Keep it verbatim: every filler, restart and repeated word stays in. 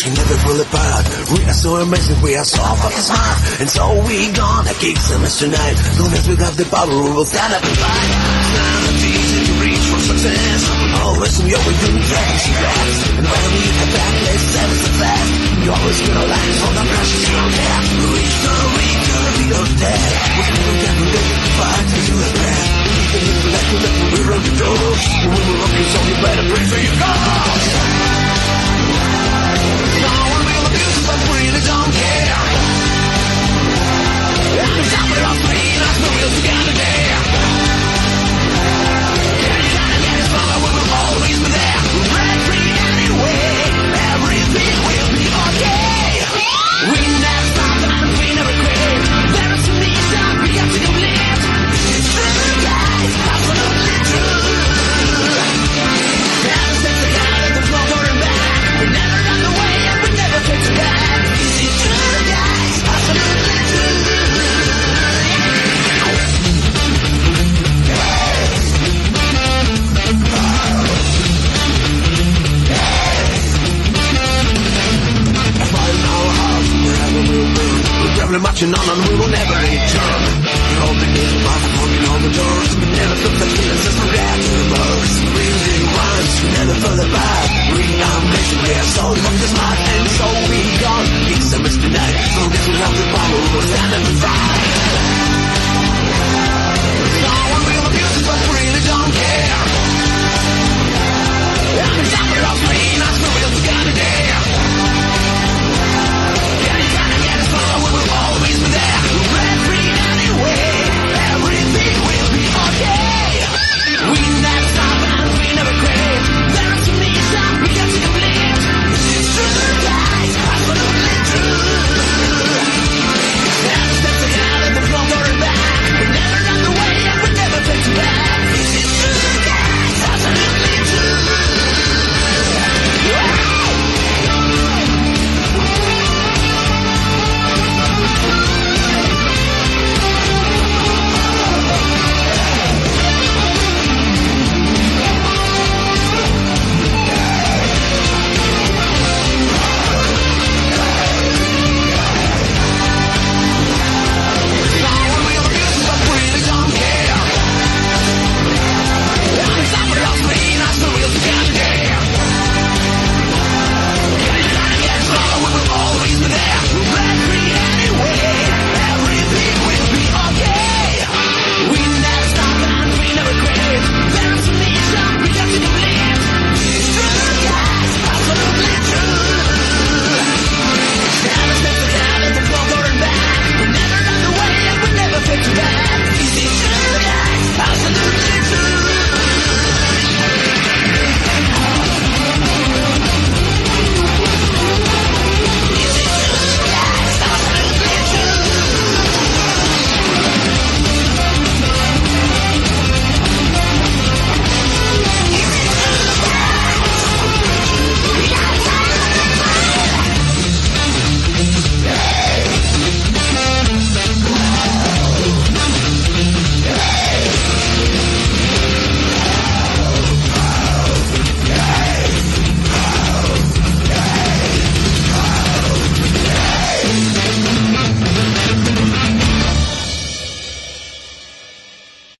we never pull apart. We are so amazing, we are so fucking smart. And so we gonna kick some ass tonight. Long as we got the power, we will stand up and fight. It's not easy to reach for success. Always we always do things fast. And when we have back, let's have success. You always feel alive for the precious you don't have. Reach the reach, gonna be your dead. We're gonna get to live and fight till you have breath. Even if you let you let me run the door. When we're looking, so you better pray for your God. No one will abuse us, but we really don't care. Every time we're all three, that's the real together there. Yeah, you gotta get us from it, we will always be there. Break free anyway, everything will be okay. We never stop and we never quit. There is some need that we got to complete. It's true, guys, absolutely true. Never step together, there's no going back. We never run away and we never take it back. It's true, guys, absolutely true. We're probably marching on and we will never return. We hold the game by forming all the doors. We never took the feelings as we grab the birds. We did once, we never fell apart. We are mission, we are so fucking smart. And so we gone, kick some ass tonight. Long as we have the power, we will stand and fight.